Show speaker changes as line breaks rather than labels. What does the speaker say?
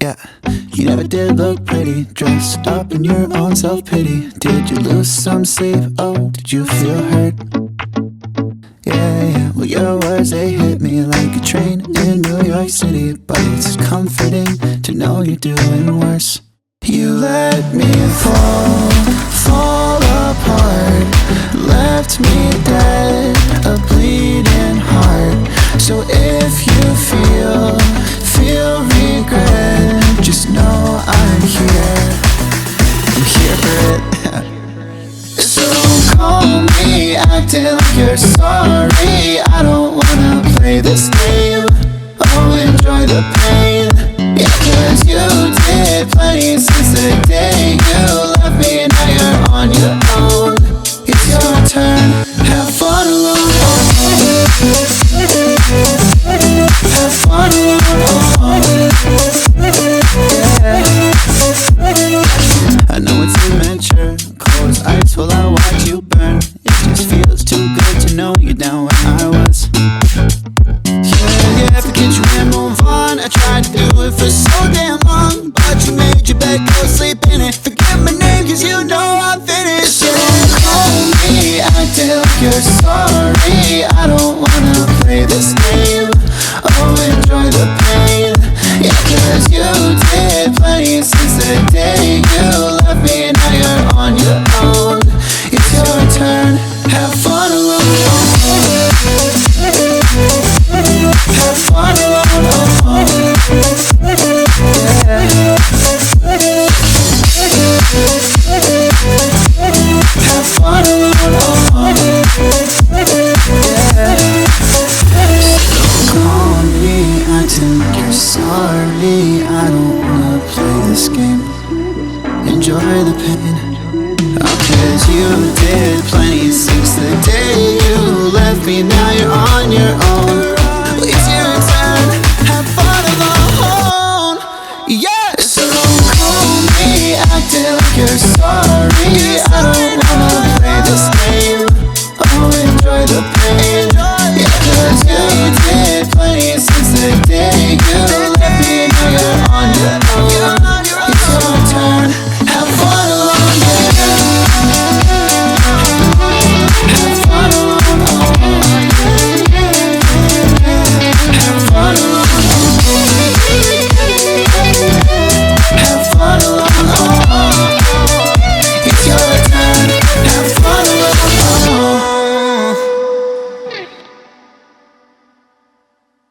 Yeah, you never did look pretty, dressed up in your own self-pity. Did you lose some sleep? Oh, did you feel hurt? Yeah, well your words, they hit me like a train in New York City. But it's comforting to know you're doing worse. You let me fall apart, left me dead, a bleeding heart. So if you feel regret, just know I'm here for it. So don't call me acting like you're sorry. I don't wanna play this game. Oh, enjoy the pain. Yeah, 'cause you did plenty since the day you left me. Now you're on your own. It's your turn. Have fun alone. Have fun alone. Yeah. I know it's immature. Close eyes while I watch you burn. It just feels too good to know you're down where I was. Yeah, forget you and move on. I tried to do it for so damn long, but you made your bed, go sleep in it. Forget my name 'cause you know I'm finished. So call me acting like you're sorry. I don't wanna play this game. Oh, enjoy the pain. Yeah, 'cause you did plenty since the day you left me. Now you're on your own. It's your turn. Have fun alone. Have fun alone. Yeah. Have fun alone. Yeah. Don't call me acting like you're sorry. I don't wanna play this game. Enjoy the pain. Oh, 'cause you did plenty since the day you left me. Now